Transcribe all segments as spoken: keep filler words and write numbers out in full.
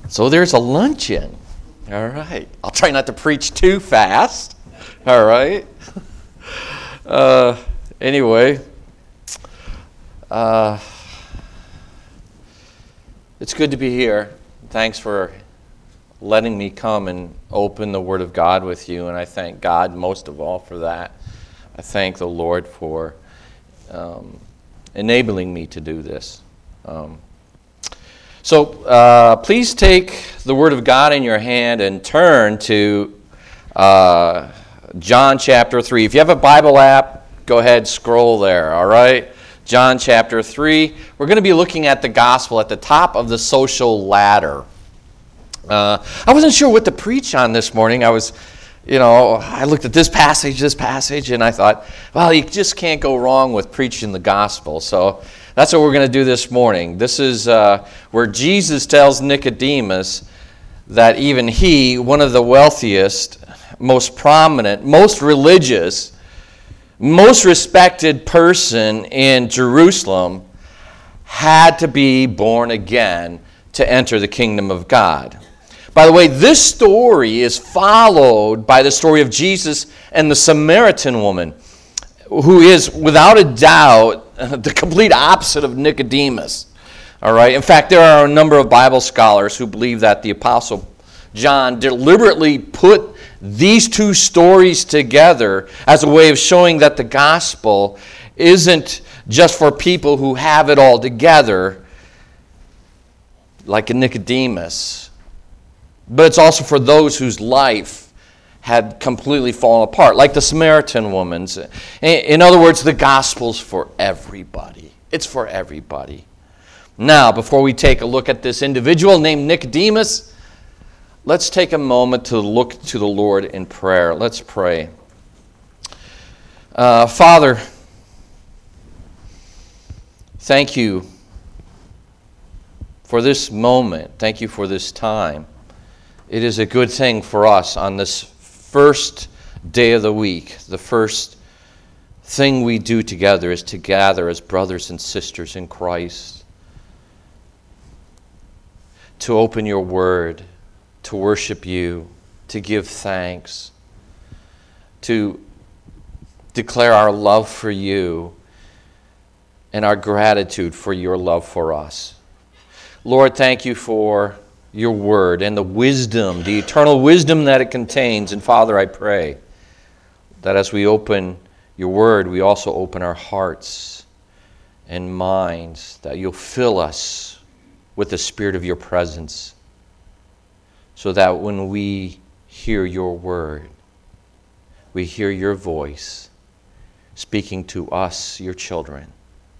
So there's a luncheon. All right. I'll try not to preach too fast. All right. Uh, anyway, uh, it's good to be here. Thanks for letting me come and open the Word of God with you, and I thank God most of all for that. I thank the Lord for um, enabling me to do this. Um, so uh, please take the Word of God in your hand and turn to uh, John chapter three. If you have a Bible app, go ahead, scroll there, all right? John chapter three. We're going to be looking at the gospel at the top of the social ladder. Uh, I wasn't sure what to preach on this morning. I was, you know, I looked at this passage, this passage, and I thought, well, you just can't go wrong with preaching the gospel. So that's what we're going to do this morning. This is uh, where Jesus tells Nicodemus that even he, one of the wealthiest, most prominent, most religious, most respected person in Jerusalem, had to be born again to enter the kingdom of God. By the way, this story is followed by the story of Jesus and the Samaritan woman, who is, without a doubt, the complete opposite of Nicodemus. All right. In fact, there are a number of Bible scholars who believe that the Apostle John deliberately put these two stories together as a way of showing that the gospel isn't just for people who have it all together, like a Nicodemus, but it's also for those whose life had completely fallen apart, like the Samaritan woman's. In other words, the gospel's for everybody. It's for everybody. Now, before we take a look at this individual named Nicodemus, let's take a moment to look to the Lord in prayer. Let's pray. Uh, Father, thank you for this moment. Thank you for this time. It is a good thing for us on this first day of the week. The first thing we do together is to gather as brothers and sisters in Christ, to open your word, to worship you, to give thanks, to declare our love for you and our gratitude for your love for us. Lord, thank you for your word and the wisdom, the eternal wisdom that it contains. And Father, I pray that as we open your word, we also open our hearts and minds, that you'll fill us with the spirit of your presence, so that when we hear your word, we hear your voice speaking to us, your children.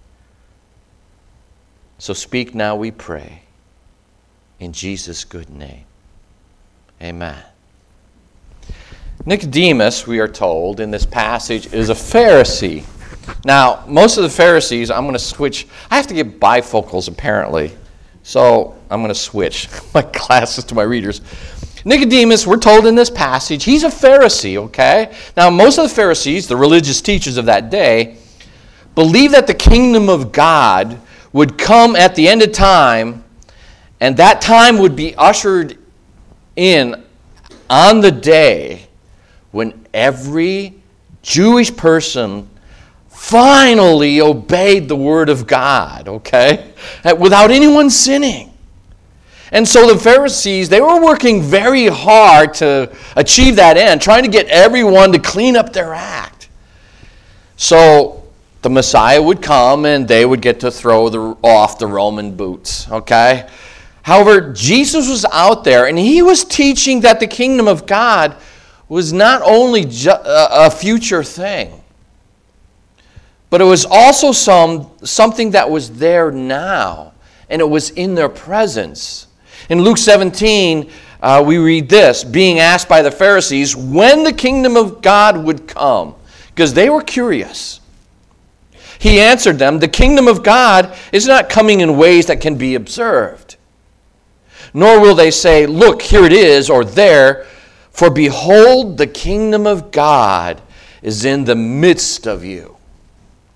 So speak now, we pray, in Jesus' good name. Amen. Nicodemus, we are told in this passage, is a Pharisee. Now, most of the Pharisees, I'm going to switch. I have to get bifocals, apparently. So I'm going to switch my glasses to my readers. Nicodemus, we're told in this passage, he's a Pharisee, okay? Now, most of the Pharisees, the religious teachers of that day, believed that the kingdom of God would come at the end of time, and that time would be ushered in on the day when every Jewish person finally obeyed the word of God, okay? Without anyone sinning. And so the Pharisees, they were working very hard to achieve that end, trying to get everyone to clean up their act. So the Messiah would come and they would get to throw the, off the Roman boots, okay? However, Jesus was out there and he was teaching that the kingdom of God was not only ju- a future thing, but it was also some something that was there now, and it was in their presence. In Luke seventeen, uh, we read this, being asked by the Pharisees when the kingdom of God would come, because they were curious. He answered them, the kingdom of God is not coming in ways that can be observed. Nor will they say, look, here it is, or there, for behold, the kingdom of God is in the midst of you.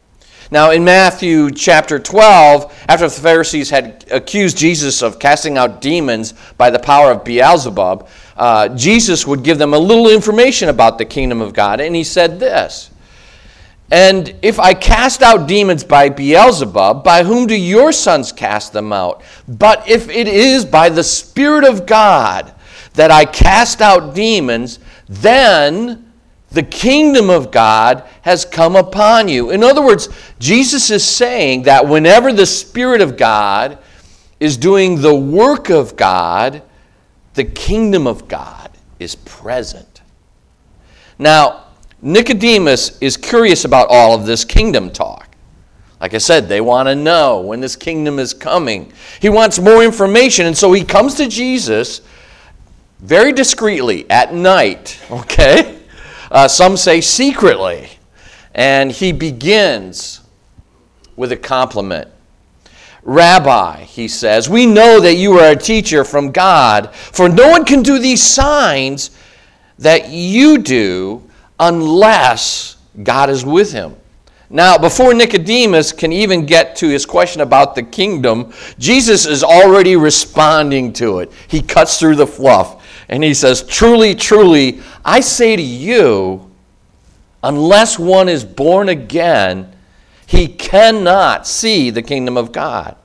Now, in Matthew chapter twelve, after the Pharisees had accused Jesus of casting out demons by the power of Beelzebub, uh, Jesus would give them a little information about the kingdom of God. And he said this, "And if I cast out demons by Beelzebub, by whom do your sons cast them out? But if it is by the Spirit of God that I cast out demons, then the kingdom of God has come upon you." In other words, Jesus is saying that whenever the Spirit of God is doing the work of God, the kingdom of God is present. Now, Nicodemus is curious about all of this kingdom talk. Like I said, they want to know when this kingdom is coming. He wants more information, and so he comes to Jesus very discreetly at night, okay? Uh, some say secretly. And he begins with a compliment. "Rabbi," he says, "we know that you are a teacher from God, for no one can do these signs that you do unless God is with him." Now, before Nicodemus can even get to his question about the kingdom, Jesus is already responding to it. He cuts through the fluff. And he says, "Truly, truly, I say to you, unless one is born again, he cannot see the kingdom of God."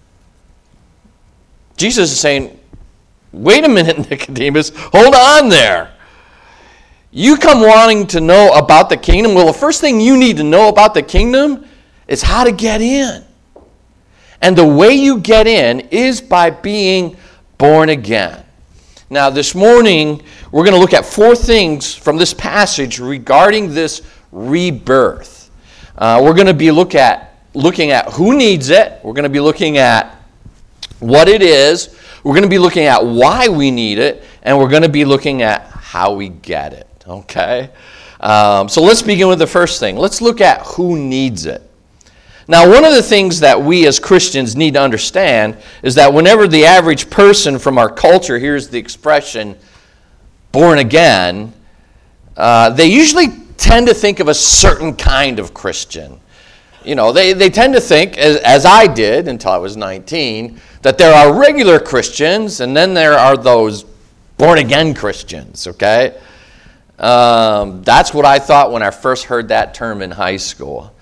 Jesus is saying, wait a minute, Nicodemus, hold on there. You come wanting to know about the kingdom. Well, the first thing you need to know about the kingdom is how to get in. And the way you get in is by being born again. Now, this morning, we're going to look at four things from this passage regarding this rebirth. Uh, we're going to be look at, looking at who needs it. We're going to be looking at what it is. We're going to be looking at why we need it. And we're going to be looking at how we get it. Okay? Um, so let's begin with the first thing. Let's look at who needs it. Now, one of the things that we as Christians need to understand is that whenever the average person from our culture hears the expression born again, uh, they usually tend to think of a certain kind of Christian. You know, they, they tend to think, as, as I did until I was nineteen, that there are regular Christians and then there are those born again Christians, okay? Um, that's what I thought when I first heard that term in high school.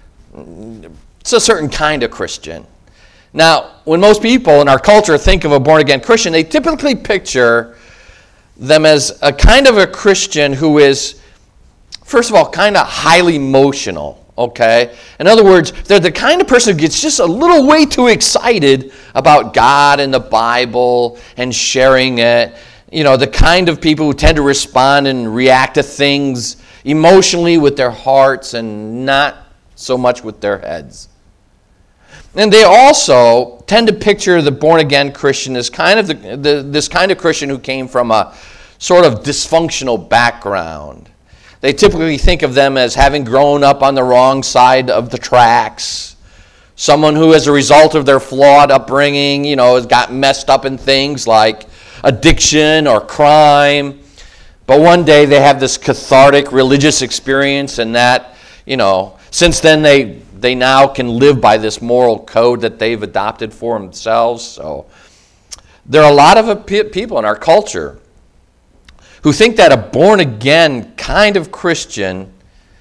It's a certain kind of Christian. Now, when most people in our culture think of a born-again Christian, they typically picture them as a kind of a Christian who is, first of all, kind of highly emotional, okay? In other words, they're the kind of person who gets just a little way too excited about God and the Bible and sharing it. You know, the kind of people who tend to respond and react to things emotionally with their hearts and not so much with their heads. And they also tend to picture the born-again Christian as kind of the, the, this kind of Christian who came from a sort of dysfunctional background. They typically think of them as having grown up on the wrong side of the tracks. Someone who, as a result of their flawed upbringing, you know, has got messed up in things like addiction or crime. But one day they have this cathartic religious experience, and that, you know, since then, they, they now can live by this moral code that they've adopted for themselves. So there are a lot of people in our culture who think that a born-again kind of Christian,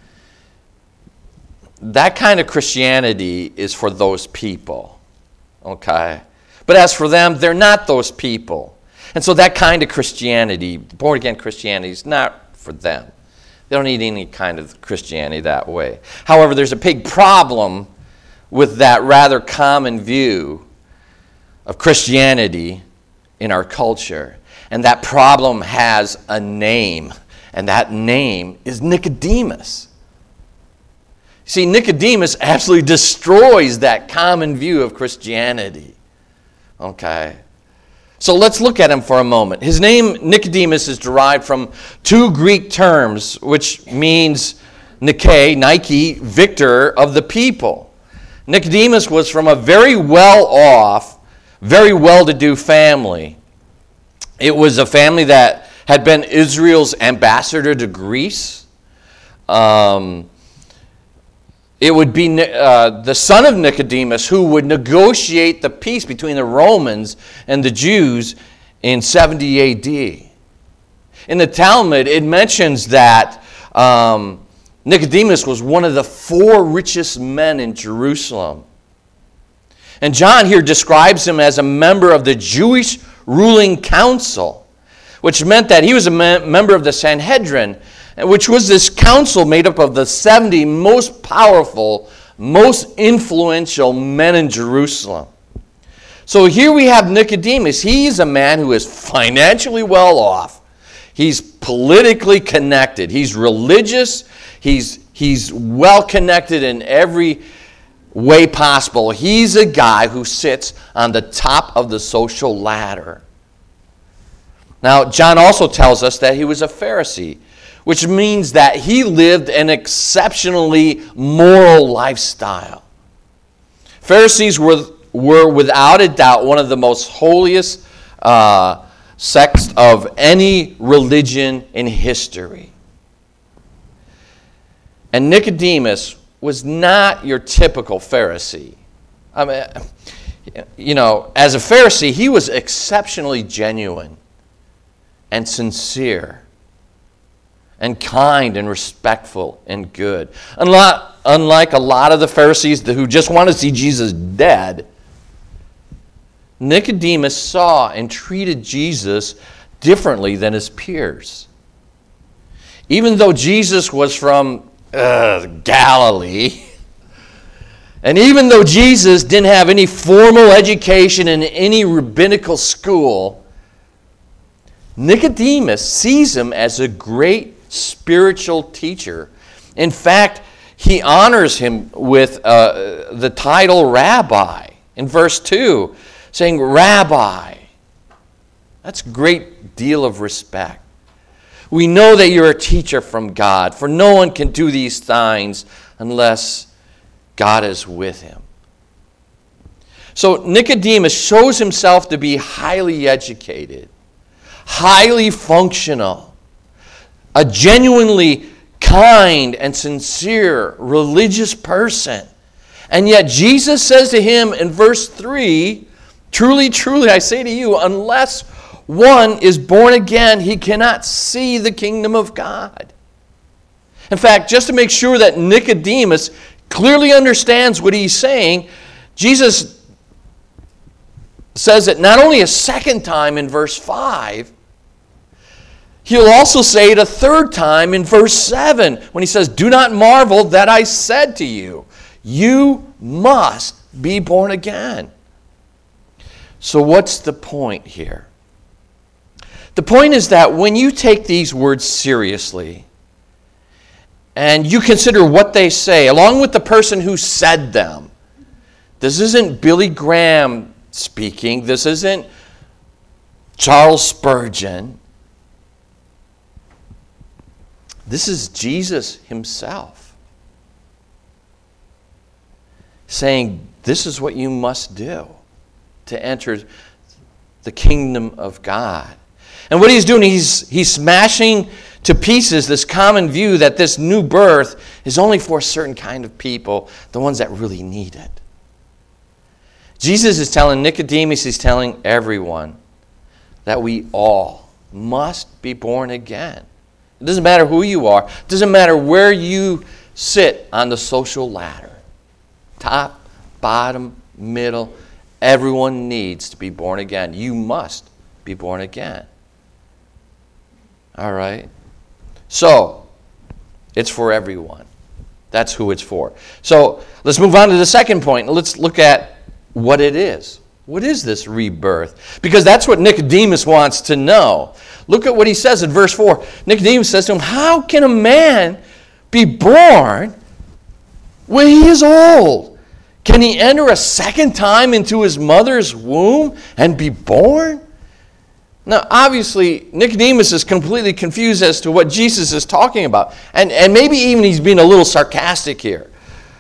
that kind of Christianity is for those people, okay? But as for them, they're not those people. And so that kind of Christianity, born-again Christianity, is not for them. They don't need any kind of Christianity that way. However, there's a big problem with that rather common view of Christianity in our culture. And that problem has a name, and that name is Nicodemus. See, Nicodemus absolutely destroys that common view of Christianity. Okay? So let's look at him for a moment. His name, Nicodemus, is derived from two Greek terms, which means Nike, Nike, victor of the people. Nicodemus was from a very well-off, very well-to-do family. It was a family that had been Israel's ambassador to Greece. Um, it would be uh, the son of Nicodemus who would negotiate the peace between the Romans and the Jews in seventy A D. In the Talmud, it mentions that um, Nicodemus was one of the four richest men in Jerusalem. And John here describes him as a member of the Jewish ruling council, which meant that he was a me- member of the Sanhedrin, which was this council made up of the seventy most powerful, most influential men in Jerusalem. So here we have Nicodemus. He's a man who is financially well off. He's politically connected. He's religious. He's, he's well connected in every way possible. He's a guy who sits on the top of the social ladder. Now, John also tells us that he was a Pharisee, which means that he lived an exceptionally moral lifestyle. Pharisees were, were without a doubt one of the most holiest uh, sects of any religion in history. And Nicodemus was not your typical Pharisee. I mean, you know, as a Pharisee, he was exceptionally genuine and sincere and kind and respectful and good. Unlike, unlike a lot of the Pharisees who just want to see Jesus dead, Nicodemus saw and treated Jesus differently than his peers. Even though Jesus was from uh, Galilee, and even though Jesus didn't have any formal education in any rabbinical school, Nicodemus sees him as a great spiritual teacher. In fact, he honors him with uh, the title rabbi in verse two, saying, Rabbi. That's a great deal of respect. We know that you're a teacher from God, for no one can do these signs unless God is with him. So Nicodemus shows himself to be highly educated, highly functional, a genuinely kind and sincere religious person. And yet Jesus says to him in verse three, truly, truly, I say to you, unless one is born again, he cannot see the kingdom of God. In fact, just to make sure that Nicodemus clearly understands what he's saying, Jesus says it not only a second time in verse five, he'll also say it a third time in verse seven when he says, do not marvel that I said to you, you must be born again. So what's the point here? The point is that when you take these words seriously and you consider what they say, along with the person who said them, this isn't Billy Graham speaking, this isn't Charles Spurgeon, this is Jesus himself saying, this is what you must do to enter the kingdom of God. And what he's doing, he's, he's smashing to pieces this common view that this new birth is only for a certain kind of people, the ones that really need it. Jesus is telling Nicodemus, he's telling everyone that we all must be born again. It doesn't matter who you are. It doesn't matter where you sit on the social ladder. Top, bottom, middle. Everyone needs to be born again. You must be born again. All right? So, it's for everyone. That's who it's for. So, let's move on to the second point. Let's look at what it is. What is this rebirth? Because that's what Nicodemus wants to know. Look at what he says in verse four. Nicodemus says to him, how can a man be born when he is old? Can he enter a second time into his mother's womb and be born? Now, obviously, Nicodemus is completely confused as to what Jesus is talking about. And, and maybe even he's being a little sarcastic here.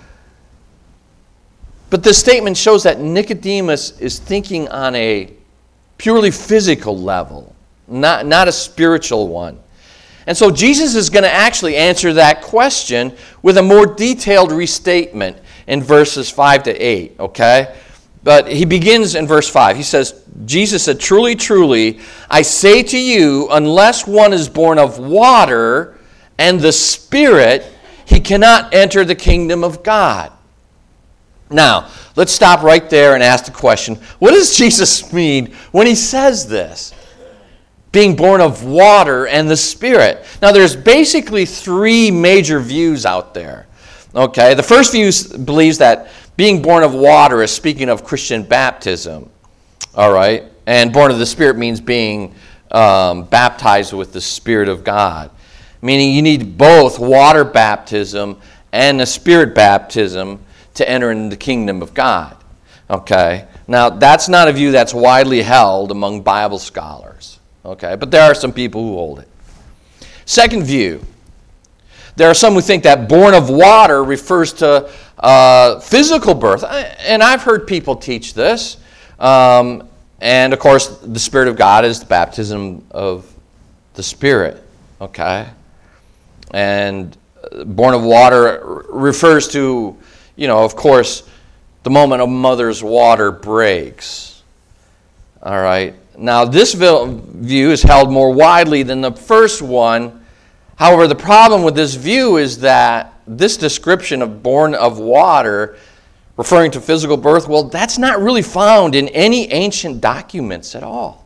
But this statement shows that Nicodemus is thinking on a purely physical level, not, not a spiritual one. And so Jesus is going to actually answer that question with a more detailed restatement in verses five to eight, okay? But he begins in verse five. He says, Jesus said, "Truly, truly, I say to you, unless one is born of water and the Spirit, he cannot enter the kingdom of God." Now, let's stop right there and ask the question, what does Jesus mean when he says this? Being born of water and the Spirit. Now, there's basically three major views out there. Okay, the first view believes that being born of water is speaking of Christian baptism. All right, and born of the Spirit means being um, baptized with the Spirit of God. Meaning you need both water baptism and the Spirit baptism to enter into the kingdom of God. Okay, now that's not a view that's widely held among Bible scholars. Okay, but there are some people who hold it. Second view, there are some who think that born of water refers to uh, physical birth. And I've heard people teach this. Um, and of course, the Spirit of God is the baptism of the Spirit. Okay? And born of water refers to, you know, of course, the moment a mother's water breaks. All right? Now, this view is held more widely than the first one. However, the problem with this view is that this description of born of water, referring to physical birth, well, that's not really found in any ancient documents at all.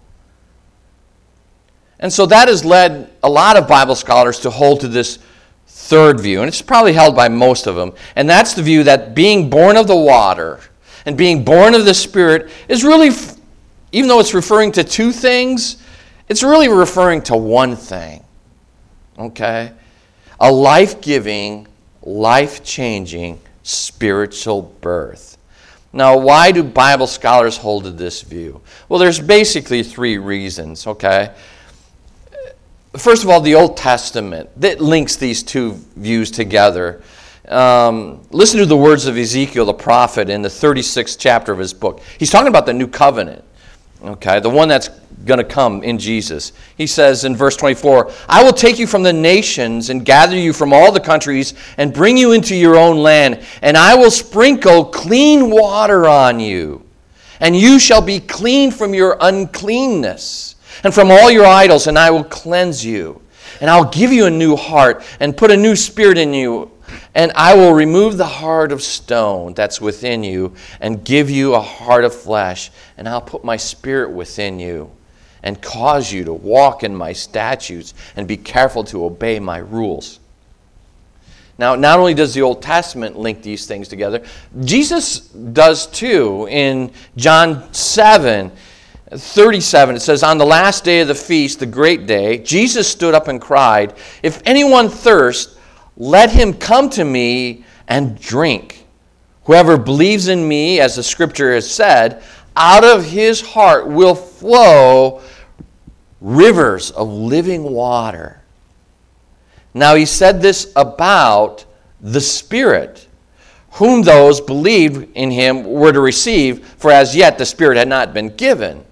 And so that has led a lot of Bible scholars to hold to this third view, and it's probably held by most of them, and that's the view that being born of the water and being born of the Spirit is really, even though it's referring to two things, it's really referring to one thing. Okay? A life-giving, life-changing spiritual birth. Now, why do Bible scholars hold to this view? Well, there's basically three reasons, okay? First of all, the Old Testament that links these two views together. Um, listen to the words of Ezekiel the prophet in the thirty-sixth chapter of his book. He's talking about the new covenant, okay, the one that's going to come in Jesus. He says in verse twenty-four, "I will take you from the nations and gather you from all the countries and bring you into your own land, and I will sprinkle clean water on you, and you shall be clean from your uncleanness and from all your idols, and I will cleanse you. And I'll give you a new heart and put a new spirit in you, and I will remove the heart of stone that's within you and give you a heart of flesh, and I'll put my spirit within you and cause you to walk in my statutes and be careful to obey my rules." Now, not only does the Old Testament link these things together, Jesus does too. In John seven thirty-seven, it says, "On the last day of the feast, the great day, Jesus stood up and cried, 'If anyone thirst, let him come to me and drink. Whoever believes in me, as the scripture has said, out of his heart will flow rivers of living water.'" Now he said this about the Spirit, whom those believed in him were to receive, for as yet the Spirit had not been given,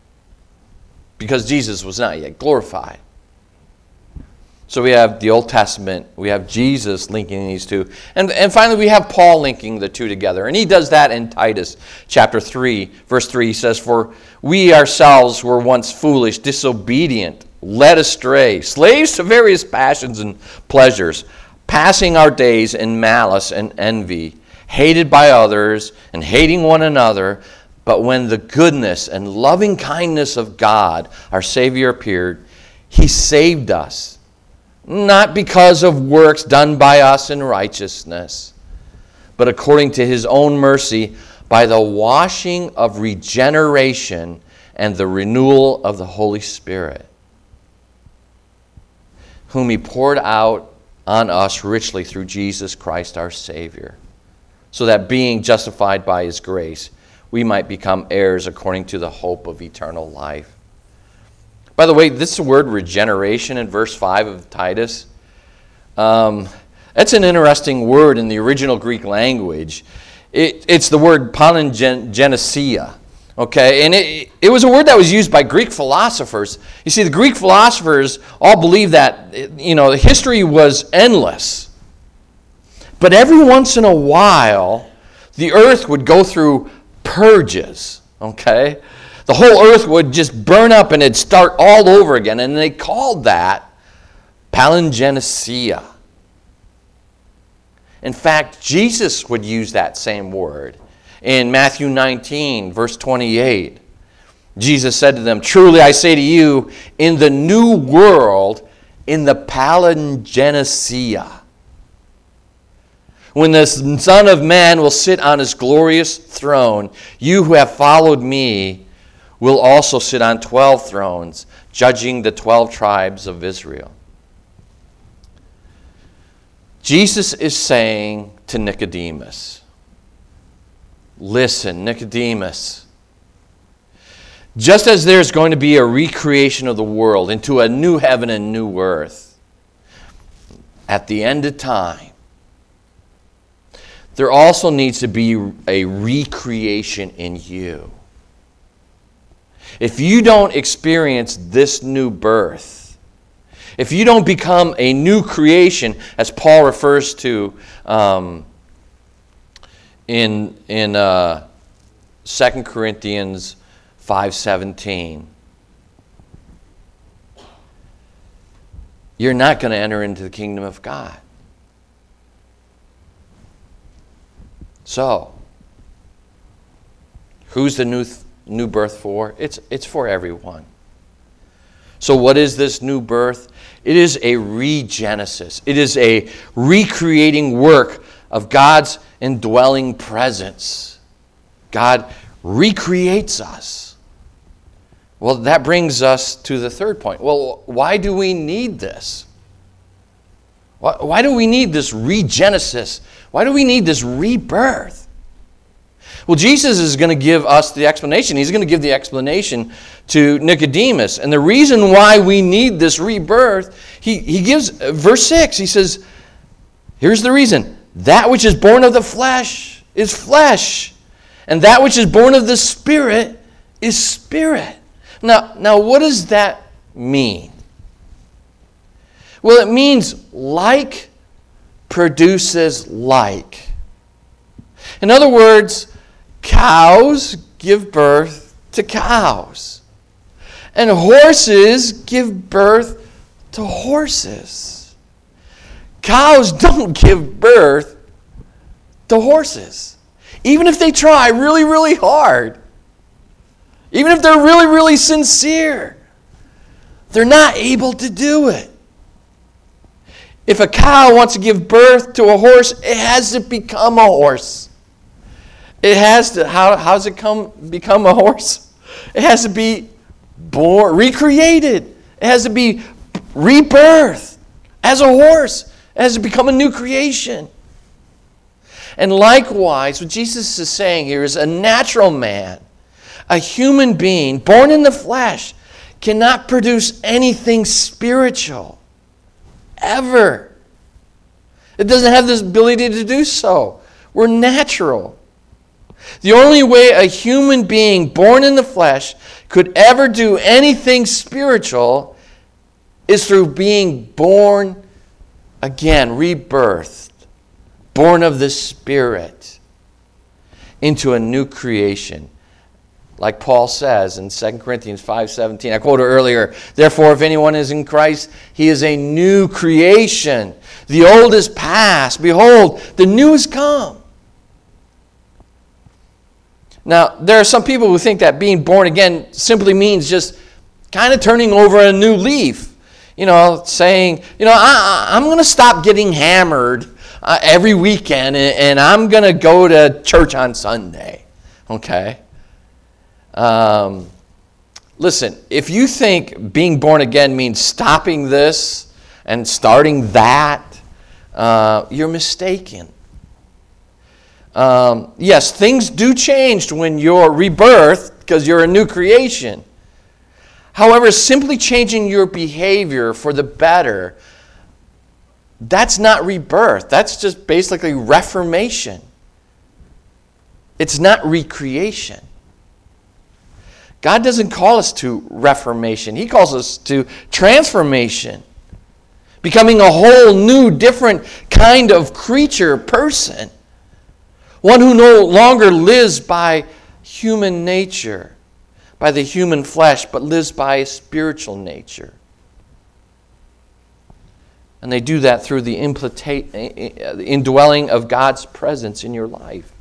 because Jesus was not yet glorified. So we have the Old Testament, we have Jesus linking these two, and, and finally we have Paul linking the two together. And he does that in Titus chapter three, verse three. He says, "For we ourselves were once foolish, disobedient, led astray, slaves to various passions and pleasures, passing our days in malice and envy, hated by others and hating one another. But when the goodness and loving kindness of God, our Savior, appeared, he saved us, not because of works done by us in righteousness, but according to his own mercy, by the washing of regeneration and the renewal of the Holy Spirit, whom he poured out on us richly through Jesus Christ our Savior, so that being justified by his grace, we might become heirs according to the hope of eternal life." By the way, this word regeneration in verse five of Titus, um, that's an interesting word in the original Greek language. It, it's the word palingenesia. Okay, and it, it was a word that was used by Greek philosophers. You see, the Greek philosophers all believed that, you know, history was endless. But every once in a while, the earth would go through purges, okay? The whole earth would just burn up and it'd start all over again, and they called that palingenesia. In fact, Jesus would use that same word. In Matthew nineteen, verse twenty-eight, Jesus said to them, "Truly I say to you, in the new world, in the palingenesia, when the Son of Man will sit on his glorious throne, you who have followed me will also sit on twelve thrones, judging the twelve tribes of Israel." Jesus is saying to Nicodemus, listen, Nicodemus, just as there's going to be a recreation of the world into a new heaven and new earth, at the end of time, there also needs to be a recreation in you. If you don't experience this new birth, if you don't become a new creation, as Paul refers to um, in, in uh, Second Corinthians five seventeen, you're not going to enter into the kingdom of God. So, who's the new new birth for? It's it's for everyone. So what is this new birth? It is a regenesis. It is a recreating work of God's indwelling presence. God recreates us. Well, that brings us to the third point. Well, why do we need this? Why, why do we need this regenesis? Why do we need this rebirth? Well, Jesus is going to give us the explanation. He's going to give the explanation to Nicodemus. And the reason why we need this rebirth, he, he gives, verse six, he says, here's the reason. That which is born of the flesh is flesh, and that which is born of the Spirit is spirit. Now, now what does that mean? Well, it means like produces like. In other words, cows give birth to cows, and horses give birth to horses. Cows don't give birth to horses, even if they try really, really hard. Even if they're really, really sincere, they're not able to do it. If a cow wants to give birth to a horse, it has to become a horse. It has to, how, how does it come become a horse? It has to be born, recreated. It has to be rebirthed as a horse. It has to become a new creation. And likewise, what Jesus is saying here is a natural man, a human being born in the flesh, cannot produce anything spiritual. Ever. It doesn't have this ability to do so. We're natural. The only way a human being born in the flesh could ever do anything spiritual is through being born again, rebirthed, born of the Spirit into a new creation. Like Paul says in Second Corinthians five seventeen, I quoted earlier, "Therefore, if anyone is in Christ, he is a new creation. The old is past. Behold, the new has come." Now, there are some people who think that being born again simply means just kind of turning over a new leaf. You know, saying, you know, I, I'm going to stop getting hammered uh, every weekend and, and I'm going to go to church on Sunday. Okay? Um, listen, if you think being born again means stopping this and starting that, uh, you're mistaken. Um, yes, things do change when you're rebirthed because you're a new creation. However, simply changing your behavior for the better, that's not rebirth. That's just basically reformation. It's not recreation. God doesn't call us to reformation. He calls us to transformation. Becoming a whole new, different kind of creature, person. One who no longer lives by human nature, by the human flesh, but lives by a spiritual nature. And they do that through the indwelling of God's presence in your life.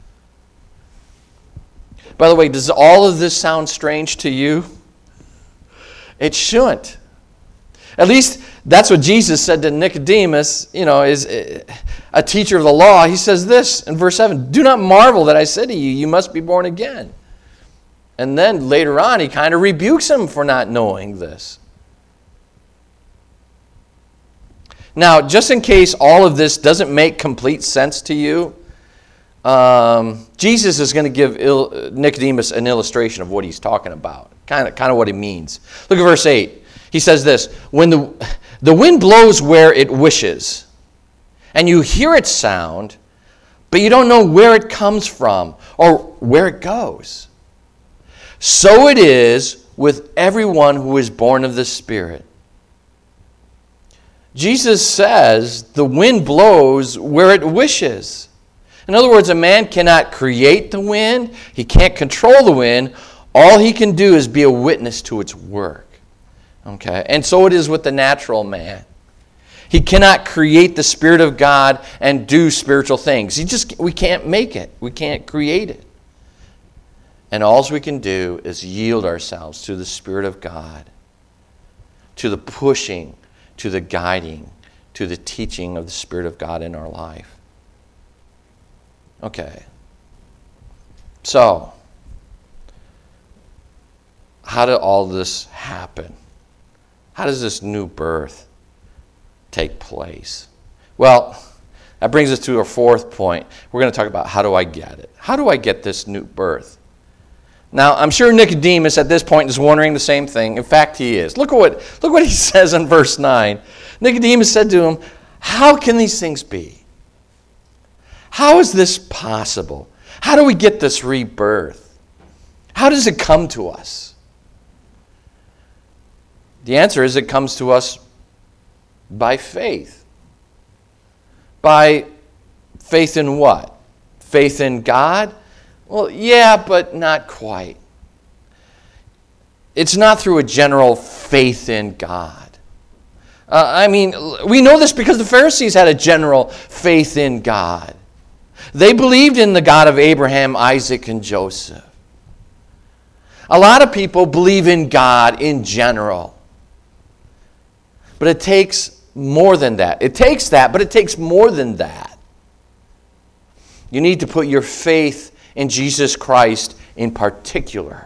By the way, does all of this sound strange to you? It shouldn't. At least that's what Jesus said to Nicodemus, you know, is a teacher of the law. He says this in verse seven, "Do not marvel that I said to you, you must be born again." And then later on, he kind of rebukes him for not knowing this. Now, just in case all of this doesn't make complete sense to you, um, Jesus is going to give il- Nicodemus an illustration of what he's talking about, kind of, kind of what he means. Look at verse eight. He says this, "When the, the wind blows where it wishes, and you hear its sound, but you don't know where it comes from or where it goes. So it is with everyone who is born of the Spirit." Jesus says the wind blows where it wishes. In other words, a man cannot create the wind. He can't control the wind. All he can do is be a witness to its work. Okay? And so it is with the natural man. He cannot create the Spirit of God and do spiritual things. He just we can't make it. We can't create it. And all we can do is yield ourselves to the Spirit of God, to the pushing, to the guiding, to the teaching of the Spirit of God in our life. Okay. So, how did all this happen? How does this new birth take place? Well, that brings us to our fourth point. We're going to talk about how do I get it? How do I get this new birth? Now, I'm sure Nicodemus at this point is wondering the same thing. In fact, he is. Look at what, look what he says in verse nine. Nicodemus said to him, "How can these things be? How is this possible? How do we get this rebirth? How does it come to us?" The answer is it comes to us by faith. By faith in what? Faith in God? Well, yeah, but not quite. It's not through a general faith in God. Uh, I mean, we know this because the Pharisees had a general faith in God. They believed in the God of Abraham, Isaac, and Joseph. A lot of people believe in God in general. But it takes more than that. It takes that, but it takes more than that. You need to put your faith in Jesus Christ in particular.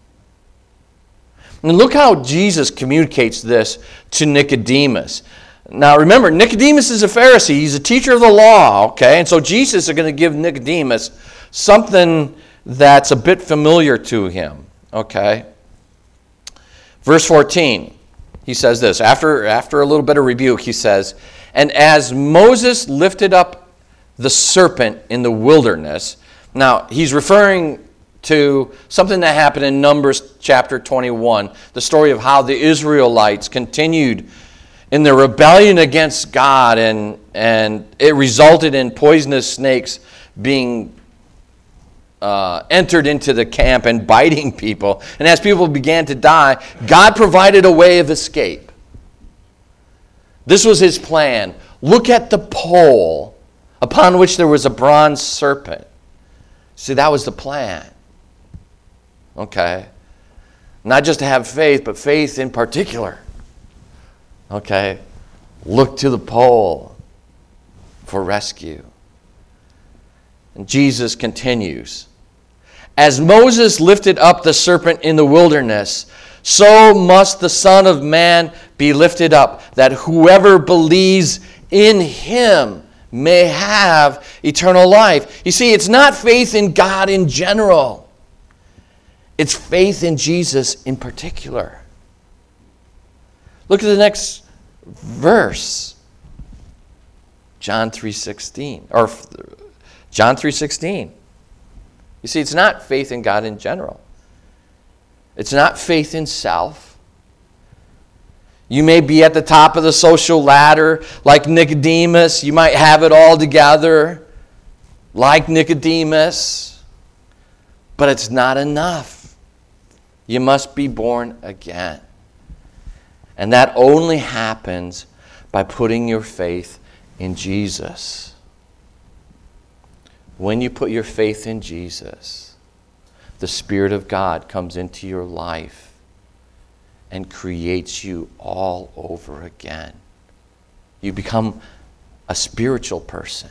And look how Jesus communicates this to Nicodemus. Now remember, Nicodemus is a Pharisee. He's a teacher of the law, okay? And so Jesus is going to give Nicodemus something that's a bit familiar to him, okay? Verse fourteen, he says this. After, after a little bit of rebuke, he says, "And as Moses lifted up the serpent in the wilderness." Now, he's referring to something that happened in Numbers chapter twenty-one, the story of how the Israelites continued in their rebellion against God, and, and it resulted in poisonous snakes being uh, entered into the camp and biting people. And as people began to die, God provided a way of escape. This was his plan. Look at the pole upon which there was a bronze serpent. See, that was the plan. Okay? Not just to have faith, but faith in particular. Okay? Look to the pole for rescue. And Jesus continues. "As Moses lifted up the serpent in the wilderness, so must the Son of Man be lifted up, that whoever believes in him may have eternal life." You see, it's not faith in God in general. It's faith in Jesus in particular. Look at the next verse. John three sixteen. Or John three sixteen. You see, it's not faith in God in general. It's not faith in self. You may be at the top of the social ladder like Nicodemus. You might have it all together like Nicodemus. But it's not enough. You must be born again. And that only happens by putting your faith in Jesus. When you put your faith in Jesus, the Spirit of God comes into your life and creates you all over again. You become a spiritual person.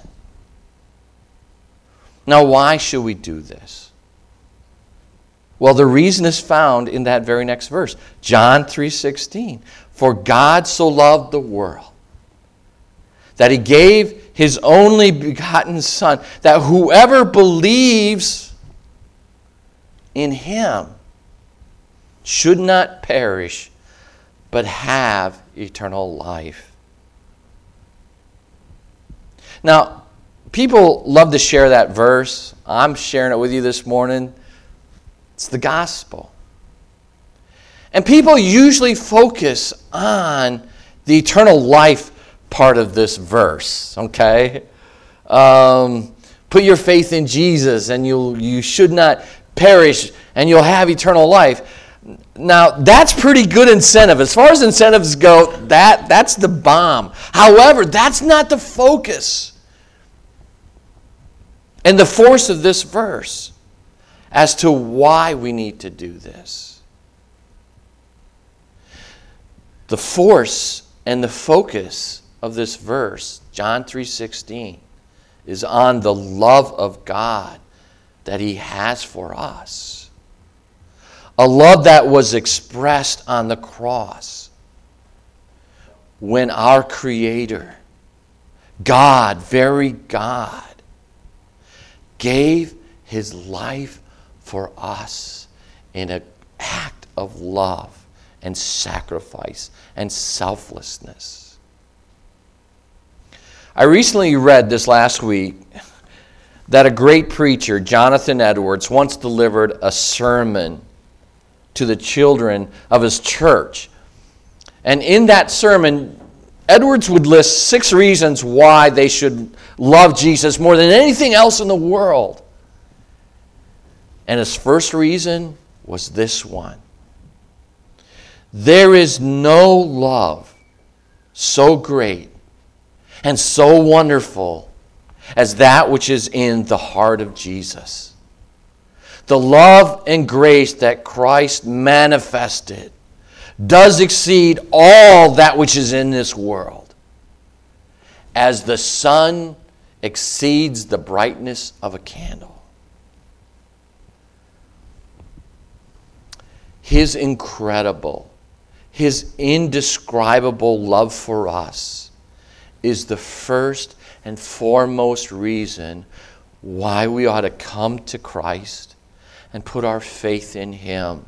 Now, why should we do this? Well, the reason is found in that very next verse. John three sixteen. For God so loved the world that he gave his only begotten Son, that whoever believes in him should not perish, but have eternal life. Now, people love to share that verse. I'm sharing it with you this morning. It's the gospel. And people usually focus on the eternal life part of this verse, okay? Um, put your faith in Jesus and you'll, you should not perish and you'll have eternal life. Now, that's pretty good incentive. As far as incentives go, that, that's the bomb. However, that's not the focus and the force of this verse as to why we need to do this. The force and the focus of this verse, John three sixteen, is on the love of God that he has for us. A love that was expressed on the cross when our Creator, God, very God, gave his life for us in an act of love and sacrifice and selflessness. I recently read this last week that a great preacher, Jonathan Edwards, once delivered a sermon to the children of his church. And in that sermon, Edwards would list six reasons why they should love Jesus more than anything else in the world. And his first reason was this one. There is no love so great and so wonderful as that which is in the heart of Jesus. The love and grace that Christ manifested does exceed all that which is in this world, as the sun exceeds the brightness of a candle. His incredible, his indescribable love for us is the first and foremost reason why we ought to come to Christ and put our faith in him.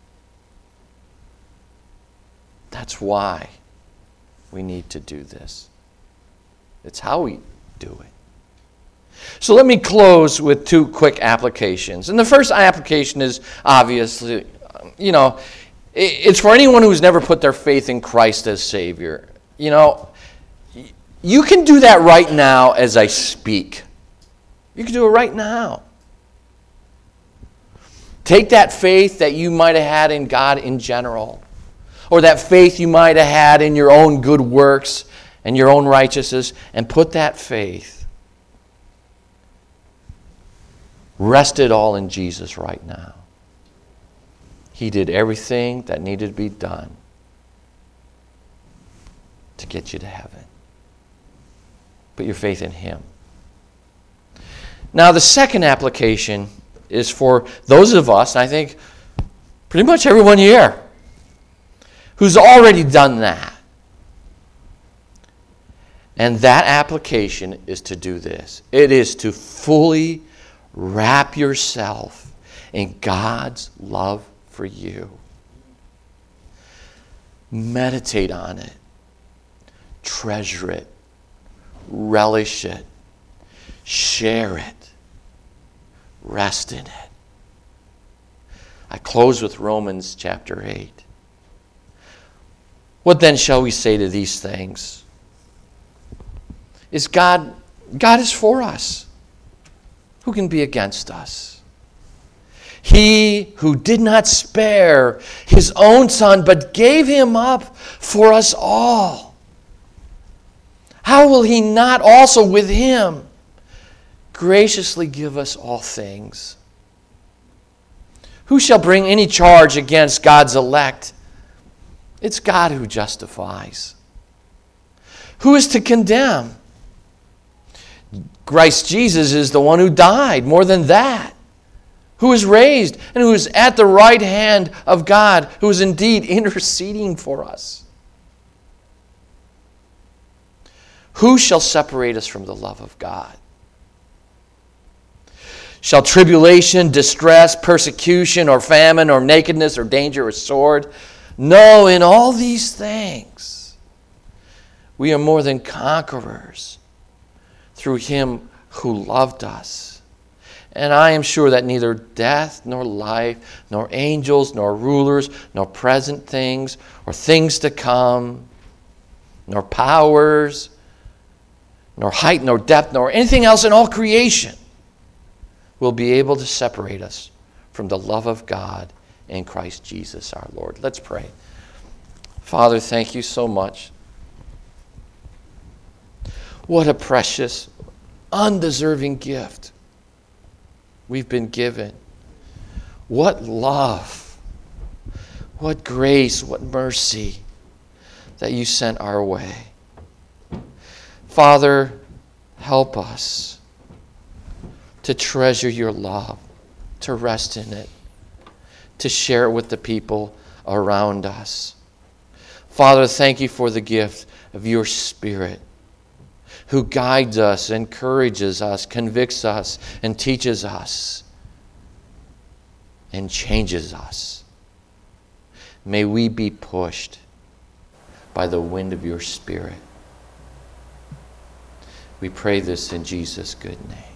That's why we need to do this. It's how we do it. So let me close with two quick applications. And the first application is obviously, you know, it's for anyone who's never put their faith in Christ as Savior. You know, you can do that right now as I speak. You can do it right now. Take that faith that you might have had in God in general, or that faith you might have had in your own good works and your own righteousness, and put that faith, rest it all in Jesus right now. He did everything that needed to be done to get you to heaven. Put your faith in him. Now, the second application is for those of us, and I think pretty much everyone here, who's already done that. And that application is to do this. It is to fully wrap yourself in God's love for you. Meditate on it. Treasure it. Relish it. Share it. Rest in it. I close with Romans chapter eight. What then shall we say to these things? Is God, God is for us. Who can be against us? He who did not spare his own Son, but gave him up for us all. How will he not also with him graciously give us all things? Who shall bring any charge against God's elect? It's God who justifies. Who is to condemn? Christ Jesus is the one who died. More than that, who is raised and who is at the right hand of God, who is indeed interceding for us. Who shall separate us from the love of God? Shall tribulation, distress, persecution, or famine, or nakedness, or danger, or sword? No, in all these things we are more than conquerors through him who loved us. And I am sure that neither death, nor life, nor angels, nor rulers, nor present things, or things to come, nor powers, nor height, nor depth, nor anything else in all creation will be able to separate us from the love of God in Christ Jesus our Lord. Let's pray. Father, thank you so much. What a precious, undeserving gift we've been given. What love, what grace, what mercy that you sent our way. Father, help us to treasure your love, to rest in it, to share it with the people around us. Father, thank you for the gift of your Spirit, who guides us, encourages us, convicts us, and teaches us, and changes us. May we be pushed by the wind of your Spirit. We pray this in Jesus' good name.